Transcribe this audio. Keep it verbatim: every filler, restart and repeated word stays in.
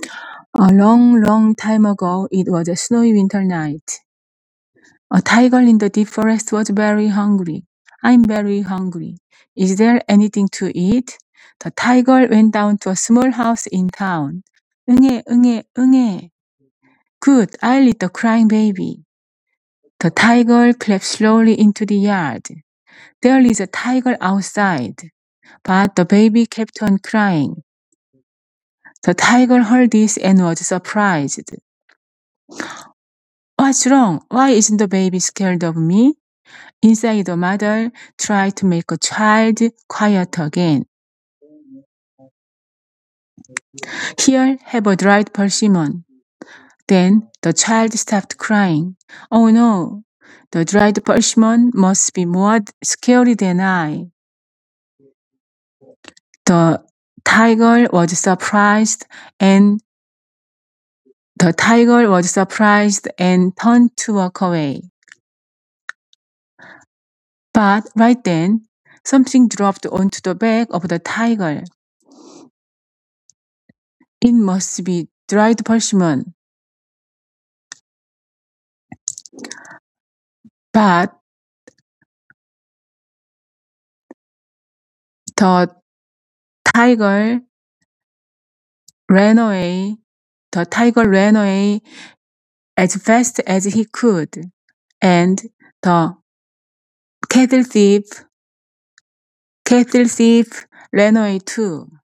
A long, long time ago, it was a snowy winter night. A tiger in the deep forest was very hungry. I'm very hungry. Is there anything to eat? The tiger went down to a small house in town. 응애, 응애, 응애. Good, I'll eat the crying baby. The tiger crept slowly into the yard. There is a tiger outside, but the baby kept on crying. The tiger heard this and was surprised. What's wrong? Why isn't the baby scared of me? Inside, the mother tried to make a child quiet again. Here, have a dried persimmon. Then the child stopped crying. Oh no, the dried persimmon must be more scary than I. The tiger was surprised and the tiger was surprised and turned to walk away. But right then, something dropped onto the back of the tiger. It must be dried persimmon. But the tiger ran away. The tiger ran away as fast as he could, and the cattle thief, cattle thief ran away too.